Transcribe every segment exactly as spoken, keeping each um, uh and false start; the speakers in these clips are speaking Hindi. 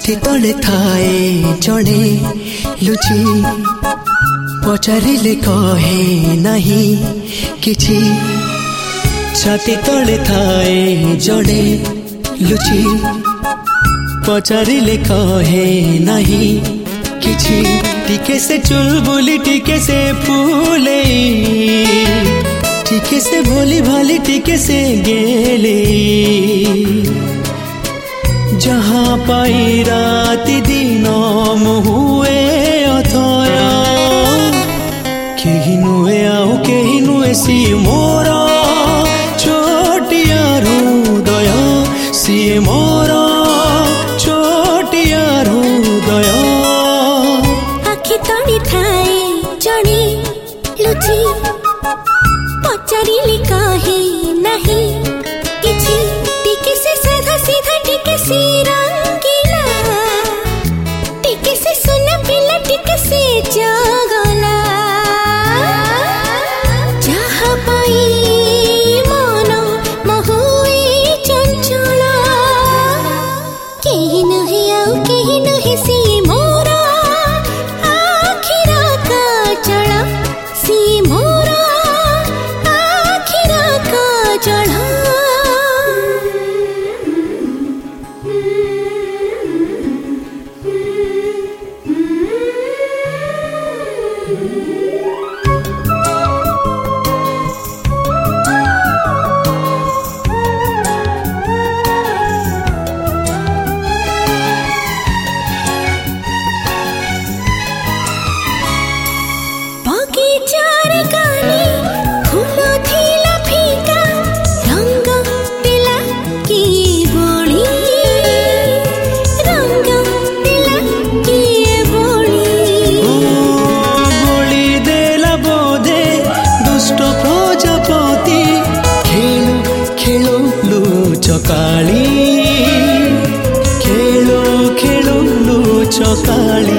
छाती तले थाए जड़े लुची पचारिले कहे नहीं किछि छाती तले थाए जड़े लुची पचारिले कहे नहीं किछि टिके से चुलबुली टिके से फूले टिके से भोली भाली टिके से गेले जहाँ पाई राति दिन मुहुए अथय केही नुहे आउ केही नुहे सी मोर छोटिया हृदय सी मोर छोटिया हृदय आखि तड़ी थाए जड़े लुची पचारिले कहे नहीं किछि टिके से साधा सीधा टिके से रंगीला टिके से सुना पिला टिके से जगला जहाँ पाई मन महुए चंचल केही नहे आउ केही नहे सी मोर आखिर काजल सी मोर आखिर काजल बगीचार गाने फूल थिला फीका रंग दिला किए बोली रंग दिला किए बोली बोली देला बोधे दुष्ट प्रजापति खेलो खेलो लुचकाली खेलो खेलो लुचकाली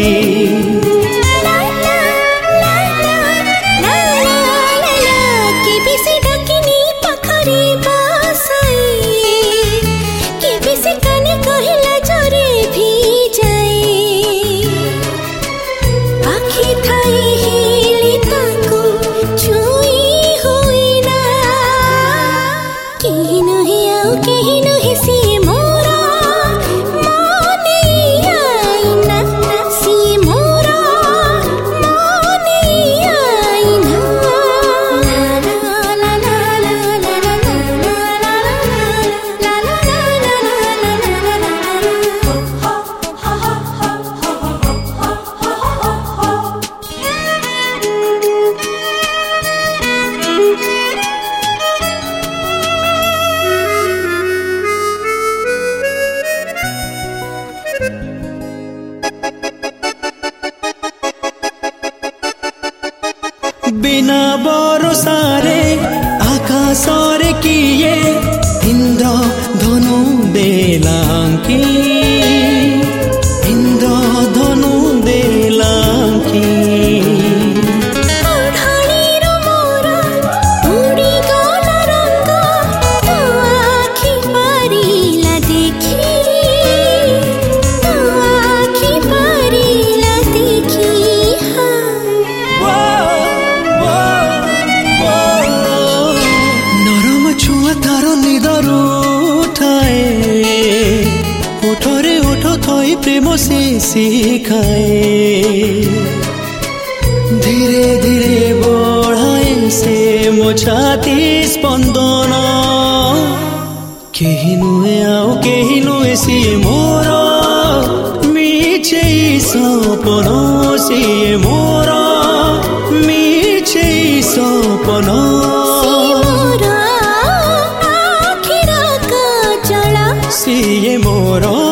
बिना भरोसारे आकाशरे किए इंद्र धनु देलांकी इंद्र धनु देलांकी प्रेम से सिखाए धीरे धीरे बढ़ाए से मो छाती स्पंदन केही नुहे आउ केही नुहे सी मोर मिछे सपन सी मोर मिछे सपन सी मोर